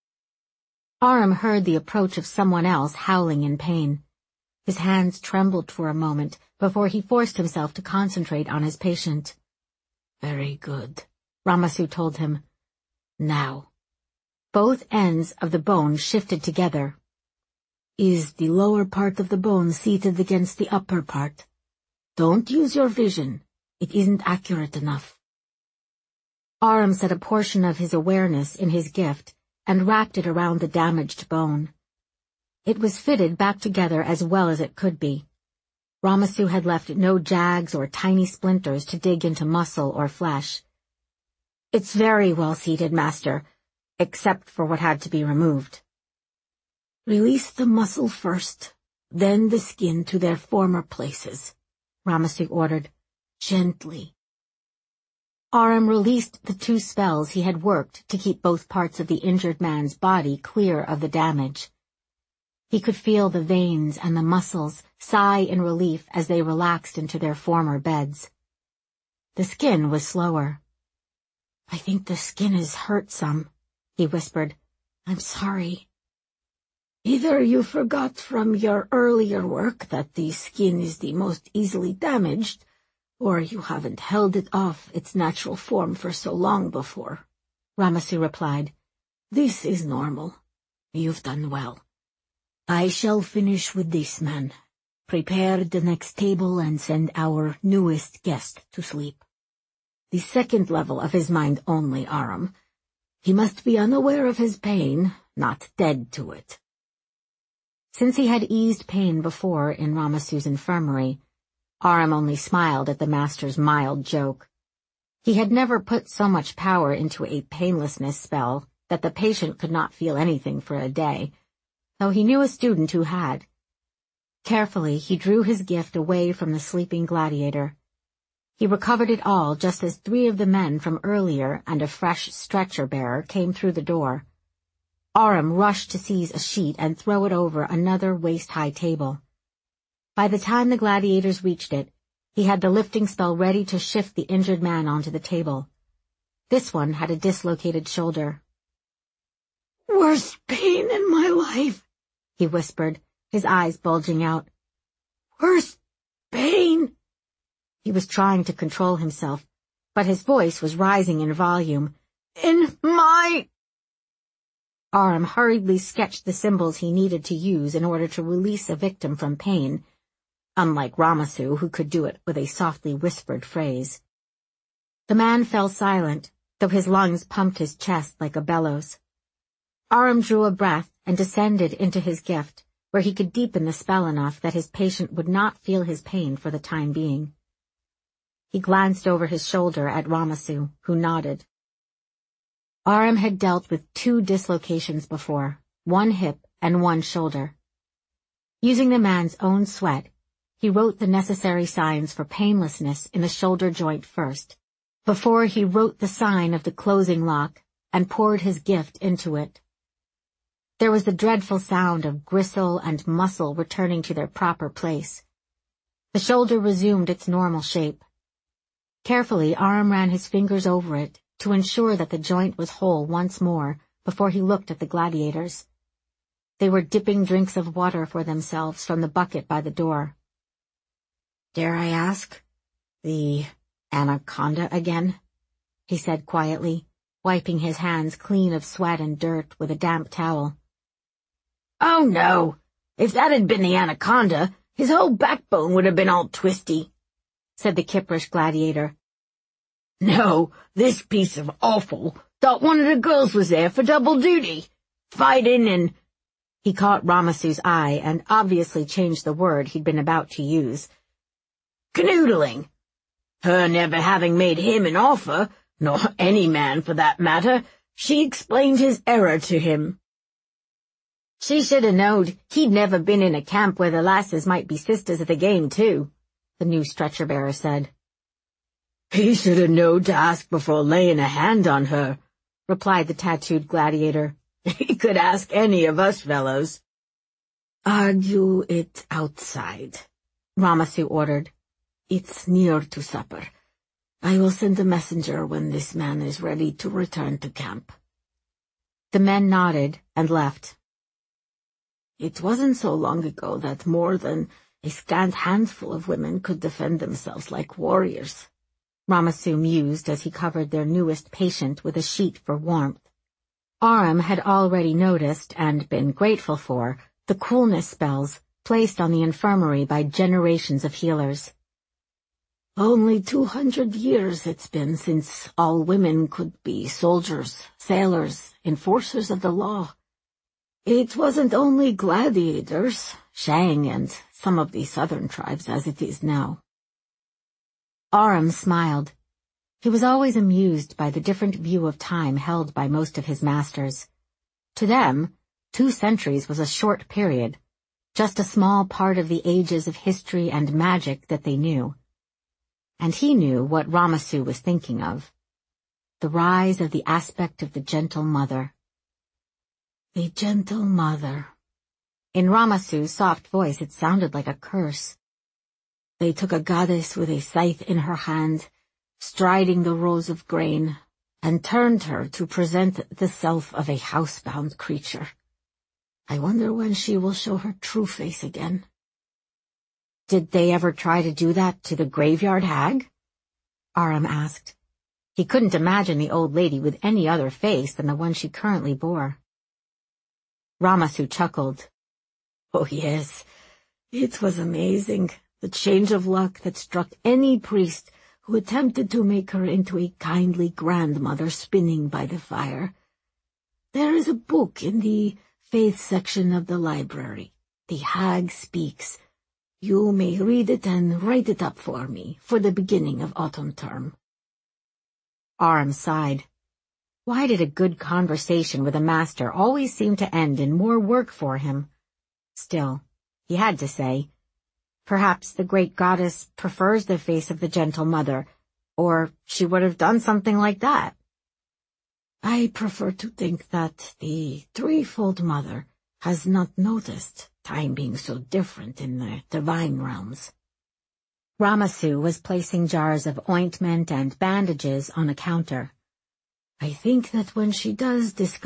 Aram heard the approach of someone else howling in pain. His hands trembled for a moment before he forced himself to concentrate on his patient. "Very good," Ramassu told him. "Now." Both ends of the bone shifted together. "Is the lower part of the bone seated against the upper part? Don't use your vision. It isn't accurate enough." Aram set a portion of his awareness in his gift and wrapped it around the damaged bone. It was fitted back together as well as it could be. Ramassu had left no jags or tiny splinters to dig into muscle or flesh. "It's very well seated, Master, except for what had to be removed." "Release the muscle first, then the skin to their former places," Ramassu ordered. "Gently." Aram released the two spells he had worked to keep both parts of the injured man's body clear of the damage. He could feel the veins and the muscles sigh in relief as they relaxed into their former beds. The skin was slower. "I think the skin is hurt some," he whispered. "I'm sorry. Either you forgot from your earlier work that the skin is the most easily damaged, or you haven't held it off its natural form for so long before," Ramassu replied. "This is normal. You've done well. I shall finish with this man. Prepare the next table and send our newest guest to sleep. The second level of his mind only, Aram. He must be unaware of his pain, not dead to it." Since he had eased pain before in Ramassu's infirmary, Aram only smiled at the master's mild joke. He had never put so much power into a painlessness spell that the patient could not feel anything for a day, though he knew a student who had. Carefully, he drew his gift away from the sleeping gladiator. He recovered it all just as three of the men from earlier and a fresh stretcher-bearer came through the door. Aram rushed to seize a sheet and throw it over another waist-high table. By the time the gladiators reached it, he had the lifting spell ready to shift the injured man onto the table. This one had a dislocated shoulder. "Worst pain in my life," he whispered, his eyes bulging out. "Worst pain." He was trying to control himself, but his voice was rising in volume. "In my—" Aram hurriedly sketched the symbols he needed to use in order to release a victim from pain, unlike Ramasu, who could do it with a softly whispered phrase. The man fell silent, though his lungs pumped his chest like a bellows. Aram drew a breath and descended into his gift, where he could deepen the spell enough that his patient would not feel his pain for the time being. He glanced over his shoulder at Ramasu, who nodded. Aram had dealt with two dislocations before, one hip and one shoulder. Using the man's own sweat, he wrote the necessary signs for painlessness in the shoulder joint first, before he wrote the sign of the closing lock and poured his gift into it. There was the dreadful sound of gristle and muscle returning to their proper place. The shoulder resumed its normal shape. Carefully, Aram ran his fingers over it to ensure that the joint was whole once more before he looked at the gladiators. They were dipping drinks of water for themselves from the bucket by the door. "Dare I ask? The anaconda again?" he said quietly, wiping his hands clean of sweat and dirt with a damp towel. "Oh, no. If that had been the anaconda, his whole backbone would have been all twisty," said the Kiprish gladiator. "No, this piece of offal thought one of the girls was there for double duty, fighting and—" He caught Ramasu's eye and obviously changed the word he'd been about to use. "Canoodling. Her never having made him an offer, nor any man for that matter, she explained his error to him." "She should have knowed he'd never been in a camp where the lasses might be sisters of the game, too," the new stretcher-bearer said. "He should have known to ask before laying a hand on her," replied the tattooed gladiator. "He could ask any of us fellows." "Argue it outside," Ramasu ordered. "It's near to supper. I will send a messenger when this man is ready to return to camp." The men nodded and left. "It wasn't so long ago that more than a scant handful of women could defend themselves like warriors," Ramasu mused as he covered their newest patient with a sheet for warmth. Aram had already noticed, and been grateful for, the coolness spells placed on the infirmary by generations of healers. "Only two hundred years it's been since all women could be soldiers, sailors, enforcers of the law. It wasn't only gladiators, Shang and some of the southern tribes as it is now." Aram smiled. He was always amused by the different view of time held by most of his masters. To them, two centuries was a short period, just a small part of the ages of history and magic that they knew. And he knew what Ramasu was thinking of. The rise of the aspect of the Gentle Mother. The Gentle Mother. In Ramasu's soft voice it sounded like a curse. They took a goddess with a scythe in her hand, striding the rows of grain, and turned her to present the self of a housebound creature. I wonder when she will show her true face again. "Did they ever try to do that to the graveyard hag?" Aram asked. He couldn't imagine the old lady with any other face than the one she currently bore. Ramasu chuckled. "Oh, yes. It was amazing, the change of luck that struck any priest who attempted to make her into a kindly grandmother spinning by the fire. There is a book in the faith section of the library. The hag speaks. You may read it and write it up for me for the beginning of autumn term." Aram sighed. Why did a good conversation with a master always seem to end in more work for him? Still, he had to say, perhaps the great goddess prefers the face of the Gentle Mother, or she would have done something like that. I prefer to think that the threefold mother has not noticed time being so different in the divine realms. Ramassu was placing jars of ointment and bandages on a counter. I think that when she does discover